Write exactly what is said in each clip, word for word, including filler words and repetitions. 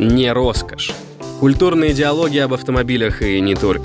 Не роскошь. Культурные диалоги об автомобилях и не только.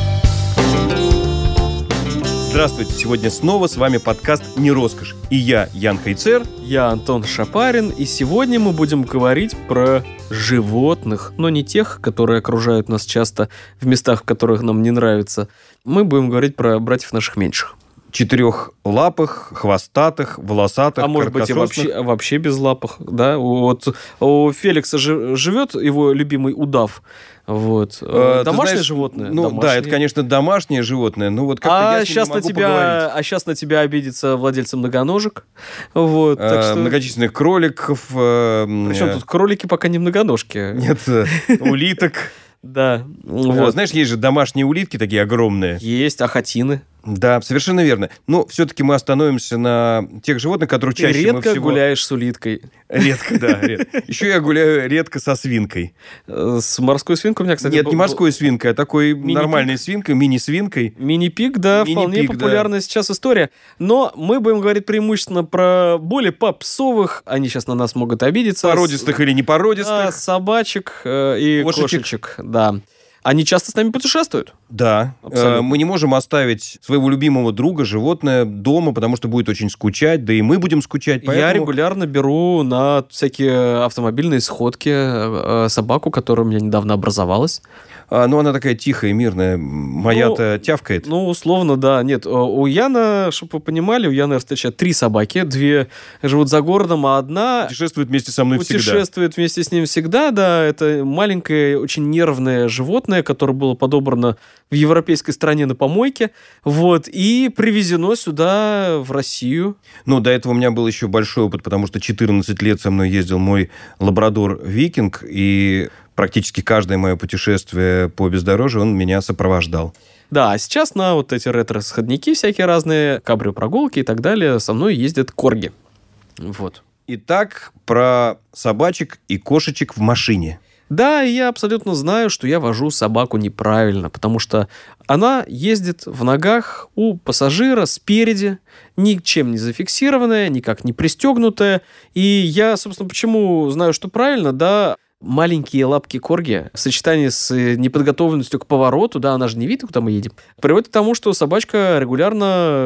Здравствуйте, сегодня снова с вами подкаст «Не роскошь». И я, Ян Хайцер. Я Антон Шапарин, и сегодня мы будем говорить про животных, но не тех, которые окружают нас часто в местах, в которых нам не нравится. Мы будем говорить про братьев наших меньших. Четырехлапых, хвостатых, волосатых, а может быть и вообще, вообще без лапых, да? Вот у Феликса живет его любимый удав. Вот. Э, домашнее знаешь, животное? Ну домашнее. да, это, конечно, домашнее животное. Ну, вот как-то а, я с ним сейчас не могу на тебя, поговорить. а сейчас на тебя обидится владельцы многоножек. Вот, э, так что... Многочисленных кроликов. Э, Причем тут кролики пока не многоножки. Нет, улиток. Да. Вот. Знаешь, есть же домашние улитки такие огромные. Есть, ахатины. Да, совершенно верно. Но все-таки мы остановимся на тех животных, которые Ты чаще редко мы всего... гуляешь с улиткой. Редко, да. Редко. Еще я гуляю редко со свинкой. С морской свинкой у меня, кстати... Нет, был... не морской свинкой, а такой Мини-пик? нормальной свинкой, мини-свинкой. Мини-пик, да, Мини-пик, вполне да. популярная сейчас история. Но мы будем говорить преимущественно про более попсовых, они сейчас на нас могут обидеться. Породистых с... или непородистых. Да, собачек э, и кошечек. кошечек, да. Они часто с нами путешествуют. Да. Абсолютно. Мы не можем оставить своего любимого друга, животное, дома, потому что будет очень скучать, да и мы будем скучать. Поэтому... Я регулярно беру на всякие автомобильные сходки собаку, которая у меня недавно образовалась. А, ну, она такая тихая, мирная. Моя-то ну, тявкает. Ну, условно, да. Нет, у Яна, чтобы вы понимали, у Яна встречают три собаки. Две живут за городом, а одна... Путешествует вместе со мной путешествует всегда. Путешествует вместе с ним всегда, да. Это маленькое, очень нервное животное, которое было подобрано в европейской стране на помойке. Вот. И привезено сюда, в Россию. Ну, до этого у меня был еще большой опыт, потому что четырнадцать лет со мной ездил мой лабрадор-викинг, и... практически каждое мое путешествие по бездорожью он меня сопровождал. Да, а сейчас на вот эти ретро-сходники всякие разные, кабрио-прогулки и так далее со мной ездят корги. Вот. Итак, про собачек и кошечек в машине. Да, и я абсолютно знаю, что я вожу собаку неправильно, потому что она ездит в ногах у пассажира спереди, ничем не зафиксированная, никак не пристегнутая. И я, собственно, почему знаю, что правильно, да... Маленькие лапки корги в сочетании с неподготовленностью к повороту, да, она же не видит, куда мы едем, приводит к тому, что собачка регулярно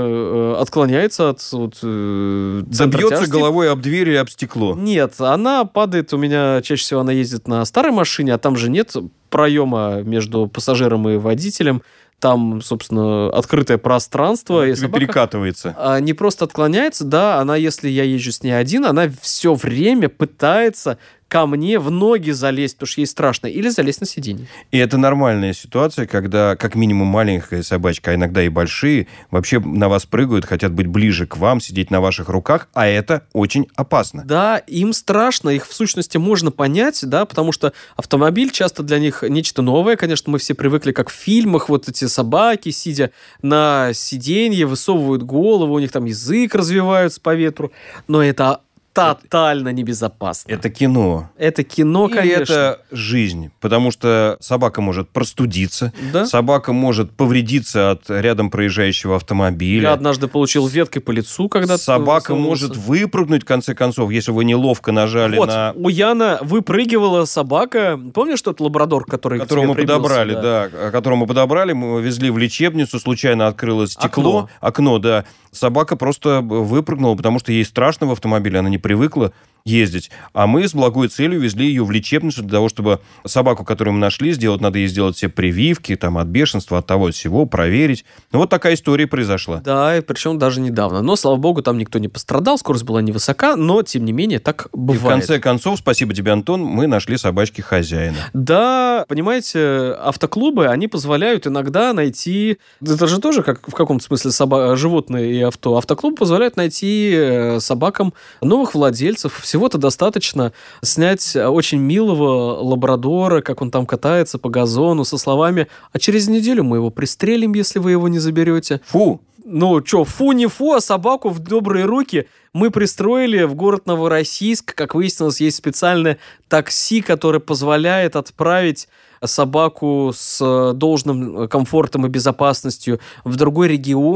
э, отклоняется от вот, э, центра Забьется тяжести. Головой об дверь или об стекло. Нет, она падает, у меня чаще всего она ездит на старой машине, а там же нет проема между пассажиром и водителем. Там, собственно, открытое пространство. И собака перекатывается. Не просто отклоняется, да, она, если я езжу с ней один, она все время пытается ко мне в ноги залезть, потому что ей страшно, или залезть на сиденье. И это нормальная ситуация, когда как минимум маленькая собачка, а иногда и большие, вообще на вас прыгают, хотят быть ближе к вам, сидеть на ваших руках, а это очень опасно. Да, им страшно, их в сущности можно понять, да, потому что автомобиль часто для них нечто новое. Конечно, мы все привыкли, как в фильмах, вот эти собаки, сидя на сиденье, высовывают голову, у них там язык развивается по ветру, но это тотально небезопасно. Это кино. Это кино, Или конечно. это жизнь, потому что собака может простудиться, да? собака может повредиться от рядом проезжающего автомобиля. Я однажды получил веткой по лицу, когда... Собака может выпрыгнуть, в конце концов, если вы неловко нажали вот, на... у Яна выпрыгивала собака. Помнишь тот лабрадор, который которого мы прибился, подобрали, да. да, которого мы подобрали, мы его везли в лечебницу, случайно открылось стекло, окно, окно да. Собака просто выпрыгнула, потому что ей страшно в автомобиле, она не привыкла ездить. А мы с благой целью везли ее в лечебницу для того, чтобы собаку, которую мы нашли, сделать, надо ей сделать все прививки, там, от бешенства, от того, от всего, проверить. Ну, вот такая история произошла. Да, и причем даже недавно. Но, слава богу, там никто не пострадал, скорость была невысока, но, тем не менее, так бывает. И в конце концов, спасибо тебе, Антон, мы нашли собачки хозяина. Да, понимаете, автоклубы, они позволяют иногда найти... Это же тоже как в каком-то смысле соба... животные и авто. Автоклуб позволяют найти собакам новых владельцев. Всего-то достаточно снять очень милого лабрадора, как он там катается по газону, со словами: «А через неделю мы его пристрелим, если вы его не заберете». Фу! Ну, что, фу не фу, а собаку в добрые руки мы пристроили в город Новороссийск. Как выяснилось, есть специальное такси, которое позволяет отправить собаку с должным комфортом и безопасностью в другой регион,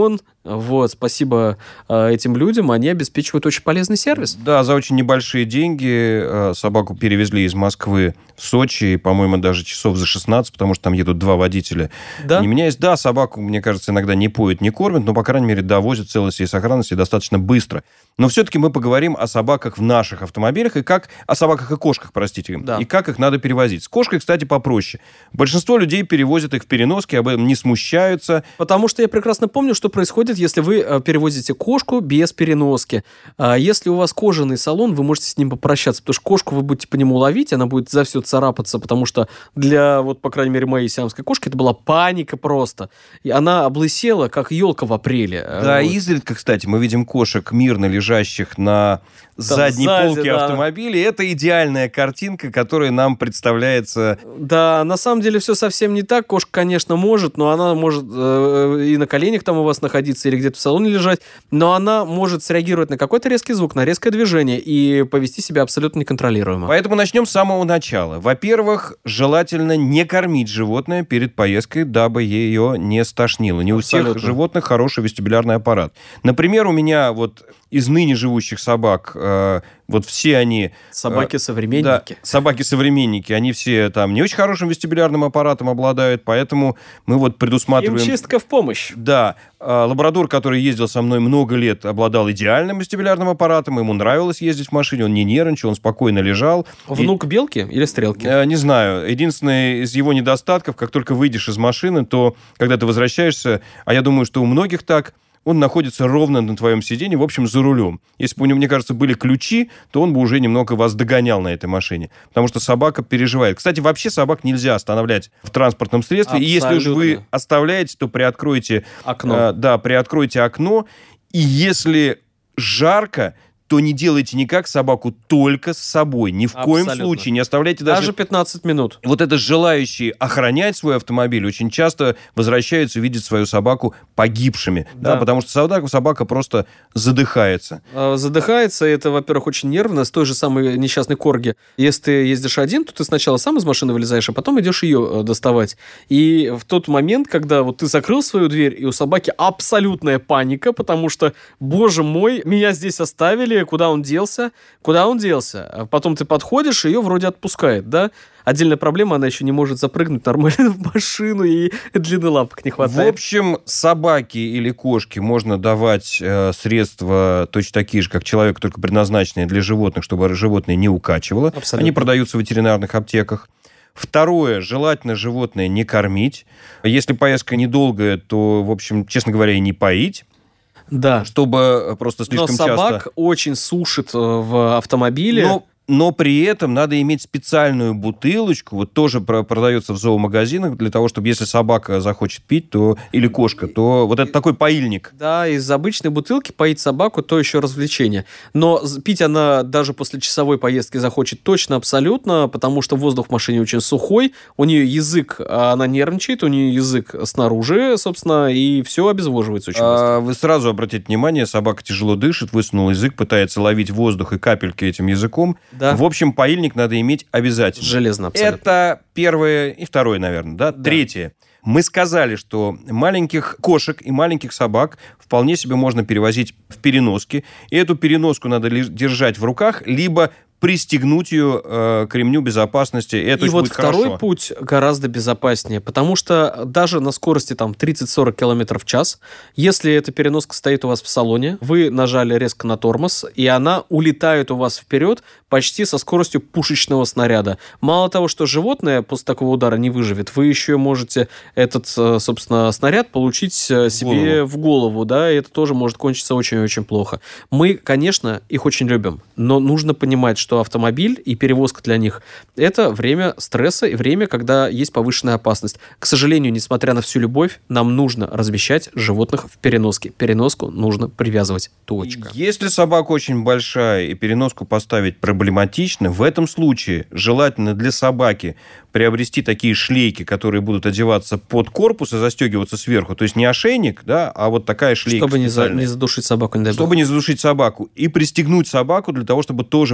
Вот, спасибо э, этим людям, они обеспечивают очень полезный сервис. Да, за очень небольшие деньги э, собаку перевезли из Москвы в Сочи, по-моему, даже часов за шестнадцать, потому что там едут два водителя. Да? Не меняясь, да, собаку, мне кажется, иногда не поют, не кормят, но, по крайней мере, довозят целости и сохранности достаточно быстро. Но все-таки мы поговорим о собаках в наших автомобилях и как о собаках и кошках, простите, да. и как их надо перевозить. С кошкой, кстати, попроще. Большинство людей перевозят их в переноске, об этом не смущаются. Потому что я прекрасно помню, что происходит, если вы перевозите кошку без переноски. Если у вас кожаный салон, вы можете с ним попрощаться, потому что кошку вы будете по нему ловить, она будет за все царапаться, потому что для, вот, по крайней мере, моей сиамской кошки это была паника просто. И она облысела, как елка в апреле. Да, вот. изредка, кстати, мы видим кошек, мирно лежащих на Там задней сзади, полке да. автомобиля. Это идеальная картинка, которая нам представляется. Да, на самом деле все совсем не так. Кошка, конечно, может, но она может э, и на коленях там у вас находиться, или где-то в салоне лежать, но она может среагировать на какой-то резкий звук, на резкое движение и повести себя абсолютно неконтролируемо. Поэтому начнем с самого начала. Во-первых, желательно не кормить животное перед поездкой, дабы ее не стошнило. Не абсолютно. У всех животных хороший вестибулярный аппарат. Например, у меня вот из ныне живущих собак, э, вот все они... Собаки-современники. Э, да, собаки-современники, они все там не очень хорошим вестибулярным аппаратом обладают, поэтому мы вот предусматриваем... Им чистка в помощь. Да. Э, лабрадор, который ездил со мной много лет, обладал идеальным вестибулярным аппаратом, ему нравилось ездить в машине, он не нервничал, он спокойно лежал. Внук и... белки или стрелки? Э, не знаю. Единственное из его недостатков, как только выйдешь из машины, то, когда ты возвращаешься, а я думаю, что у многих так, он находится ровно на твоем сиденье, в общем, за рулем. Если бы у него, мне кажется, были ключи, то он бы уже немного вас догонял на этой машине. Потому что собака переживает. Кстати, вообще собак нельзя останавливать в транспортном средстве. Абсолютно. И если уж вы оставляете, то приоткройте окно. Э, да, приоткройте окно. И если жарко, то не делайте никак собаку только с собой. Ни в Абсолютно. Коем случае. Не оставляйте даже... Даже пятнадцать минут. Вот это желающие охранять свой автомобиль очень часто возвращаются и видят свою собаку погибшими. Да. Да, потому что собака, собака просто задыхается. Задыхается, и это, во-первых, очень нервно. С той же самой несчастной корги. Если ты ездишь один, то ты сначала сам из машины вылезаешь, а потом идешь ее доставать. И в тот момент, когда вот ты закрыл свою дверь, и у собаки абсолютная паника, потому что, боже мой, меня здесь оставили, куда он делся, куда он делся. А потом ты подходишь, и ее вроде отпускает, да? Отдельная проблема, она еще не может запрыгнуть нормально в машину, и длины лапок не хватает. В общем, собаке или кошке можно давать э, средства точно такие же, как человеку, только предназначенные для животных, чтобы животное не укачивало. Абсолютно. Они продаются в ветеринарных аптеках. Второе, желательно животное не кормить. Если поездка недолгая, то, в общем, честно говоря, и не поить. Да. Чтобы просто слишком часто... Но собак часто... очень сушит в автомобиле. Но, но при этом надо иметь специальную бутылочку, вот тоже продается в зоомагазинах, для того, чтобы если собака захочет пить, то или кошка, то вот это такой поильник. Да, из обычной бутылки поить собаку, то еще развлечение. Но пить она даже после часовой поездки захочет точно, абсолютно, потому что воздух в машине очень сухой, у нее язык, она нервничает, у нее язык снаружи, собственно, и все обезвоживается очень быстро. А вы сразу обратите внимание, собака тяжело дышит, высунул язык, пытается ловить воздух и капельки этим языком. Да. В общем, поильник надо иметь обязательно. Железно, абсолютно. Это первое и второе, наверное, да? да. Третье. Мы сказали, что маленьких кошек и маленьких собак вполне себе можно перевозить в переноске. И эту переноску надо держать в руках, либо пристегнуть ее э, к ремню безопасности. Это и вот будет второй хорошо. Путь гораздо безопаснее, потому что даже на скорости там тридцать-сорок километров в час, если эта переноска стоит у вас в салоне, вы нажали резко на тормоз, и она улетает у вас вперед почти со скоростью пушечного снаряда. Мало того, что животное после такого удара не выживет, вы еще можете этот, собственно, снаряд получить себе в голову, в голову, да, и это тоже может кончиться очень-очень плохо. Мы, конечно, их очень любим, но нужно понимать, что что автомобиль и перевозка для них – это время стресса и время, когда есть повышенная опасность. К сожалению, несмотря на всю любовь, нам нужно размещать животных в переноске. Переноску нужно привязывать. Точка. Если собака очень большая и переноску поставить проблематично, в этом случае желательно для собаки приобрести такие шлейки, которые будут одеваться под корпус и застегиваться сверху. То есть не ошейник, да, а вот такая шлейка. Чтобы не, за, не задушить собаку. Не дай чтобы бог. не задушить собаку. И пристегнуть собаку для того, чтобы тоже при резком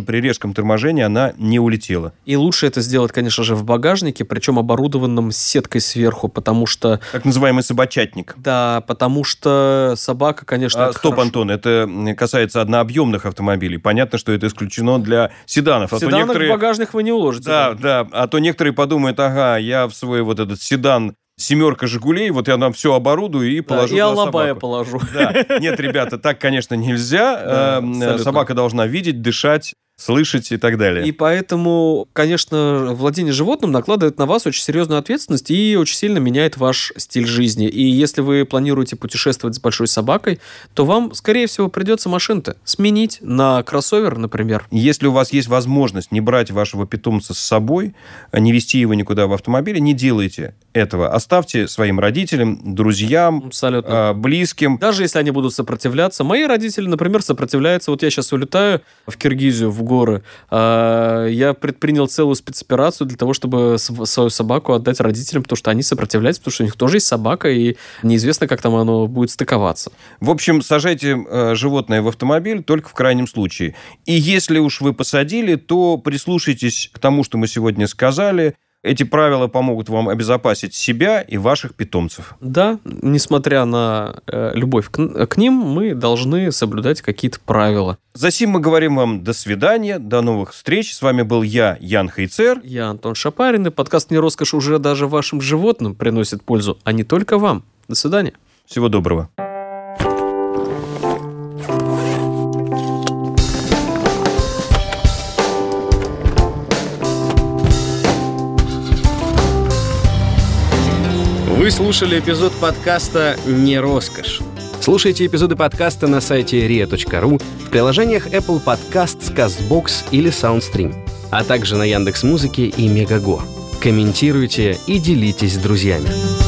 резком торможении она не улетела. И лучше это сделать, конечно же, в багажнике, причем оборудованном сеткой сверху, потому что... Так называемый собачатник. Да, потому что собака, конечно... А, стоп, хорошо. Антон, это касается однообъемных автомобилей. Понятно, что это исключено для седанов. В а седанах некоторые... в багажник вы не уложите. Да, да, а то некоторые подумают, ага, я в свой вот этот седан семерка «Жигулей», вот я там все оборудую и положу да, и на алабая собаку. положу. Да. Нет, ребята, так, конечно, нельзя. Да, собака должна видеть, дышать, слышать и так далее. И поэтому, конечно, владение животным накладывает на вас очень серьезную ответственность и очень сильно меняет ваш стиль жизни. И если вы планируете путешествовать с большой собакой, то вам, скорее всего, придется машину-то сменить на кроссовер, например. Если у вас есть возможность не брать вашего питомца с собой, не везти его никуда в автомобиле, не делайте этого. Оставьте своим родителям, друзьям, абсолютно. Близким. Даже если они будут сопротивляться. Мои родители, например, сопротивляются. Вот я сейчас улетаю в Киргизию, в горы. Я предпринял целую спецоперацию для того, чтобы свою собаку отдать родителям, потому что они сопротивляются, потому что у них тоже есть собака, и неизвестно, как там оно будет стыковаться. В общем, сажайте животное в автомобиль только в крайнем случае. И если уж вы посадили, то прислушайтесь к тому, что мы сегодня сказали. Эти правила помогут вам обезопасить себя и ваших питомцев. Да, несмотря на э, любовь к, к ним, мы должны соблюдать какие-то правила. Засим мы говорим вам до свидания, до новых встреч. С вами был я, Ян Хайцер. Я Антон Шапарин, и подкаст «Не роскошь» уже даже вашим животным приносит пользу, а не только вам. До свидания. Всего доброго. Вы слушали эпизод подкаста «Не роскошь». Слушайте эпизоды подкаста на сайте риа точка ру, в приложениях Apple Podcasts, CastBox или SoundStream, а также на Яндекс.Музыке и Мегаго. Комментируйте и делитесь с друзьями.